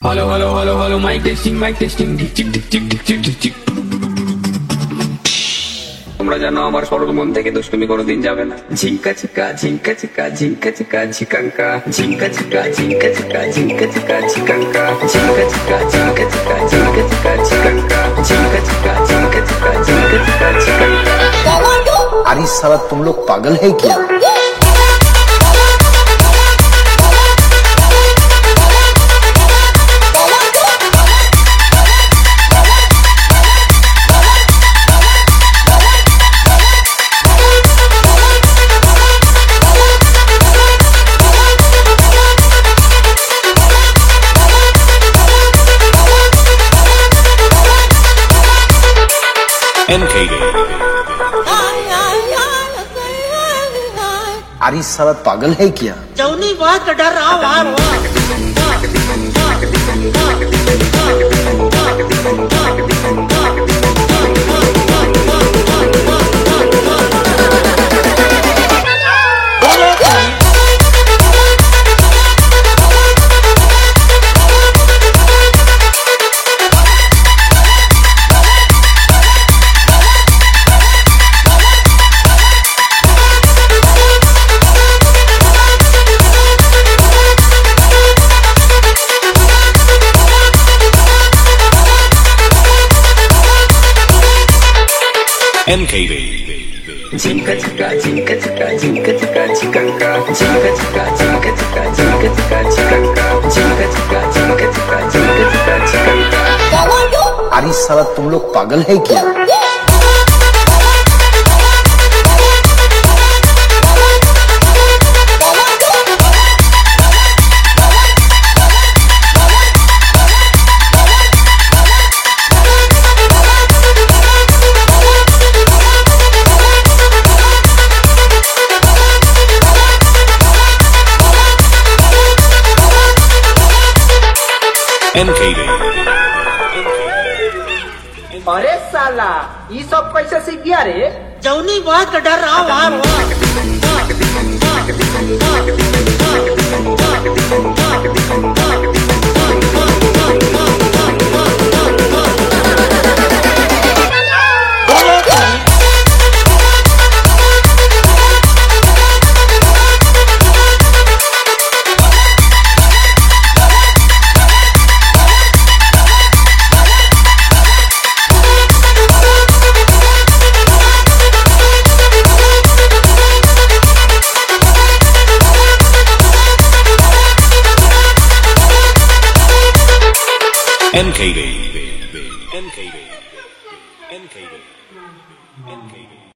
Hello, hello, hello, hello, mic testing, tick tick tick tick tick tick tick. তোমরা জানো আমার সরল মন থেকে দুষ্টুমি কোনোদিন যাবে না। ঝিঙ্কা চিকা ঝিঙ্কা চিকা ঝিঙ্কা চিকা ঝিকাঙ্কা ঝিঙ্কা চিকা ঝিঙ্কা চিকা ঝিঙ্কা চিকা ঝিকাঙ্কা ঝিঙ্কা চিকা ঝিঙ্কা চিকা ঝিঙ্কা চিকা ঝিকাঙ্কা ঝিঙ্का चिका झिंका चिका झिंका चिका झिकांका। अरे साला तुम लोग पागल है क्या? NKD। अरे साला पागल है क्या? जौनी बात का डर आओ NKD। झिंका चिका झिंका चिका झिंका चिका झिकांका झिंका चिका झिंका चिका झिंका चिका झिकांका झिंका चिका झिंका चिका झिंका चिका झिकांका। अरे साला तुम लोग पागल है क्या? NKD। अरे साला ये सब कैसे सीख गया रे? जौनी बात का डर आओ NKD। NKD। NKD। NKD।